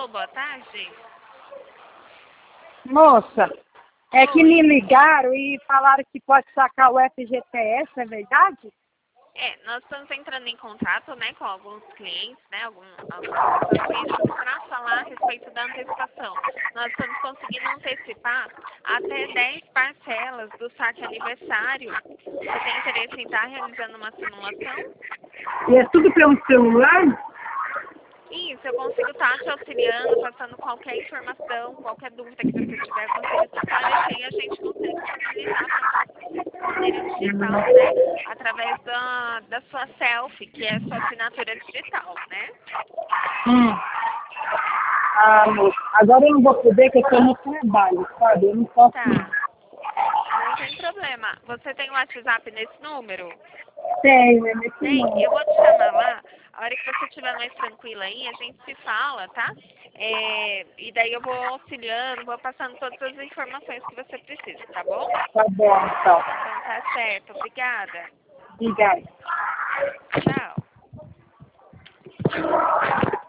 boa tarde. Moça, é que me ligaram e falaram que pode sacar o FGTS, é verdade? Nós estamos entrando em contato, né, com alguns clientes, né, algumas pessoas para falar a respeito da antecipação. Nós estamos conseguindo antecipar até 10 parcelas do saque aniversário. Você tem interesse em estar realizando uma simulação? E é tudo pelo celular? Isso, eu consigo estar te auxiliando, passando qualquer informação, qualquer dúvida que você tiver, eu consigo te esclarecer e a gente consegue facilitar de maneira digital, né? Através da sua selfie, que é a sua assinatura digital, né? Ah, moça, agora eu não vou poder, porque eu estou no trabalho, sabe? Eu não posso. Tá, não tem problema. Você tem o WhatsApp nesse número? Tenho, é nesse Tem? número. Eu vou te chamar lá. A hora que você estiver mais tranquila aí, a gente se fala, tá? E daí eu vou auxiliando, vou passando todas as informações que você precisa, tá bom? Tá bom, então. Então tá certo. Obrigada. Obrigada. Tchau.